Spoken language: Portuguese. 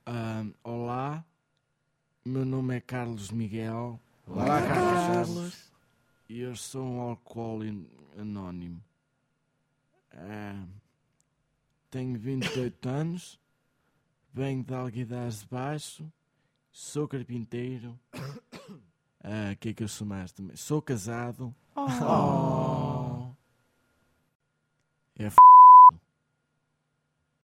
Olá, meu nome é Carlos Miguel. Olá, Carlos. E eu sou um alcoólico anónimo. Tenho 28 anos, venho de Alguidares de Baixo, sou carpinteiro. Que é que eu sou mais também? Sou casado. Oh.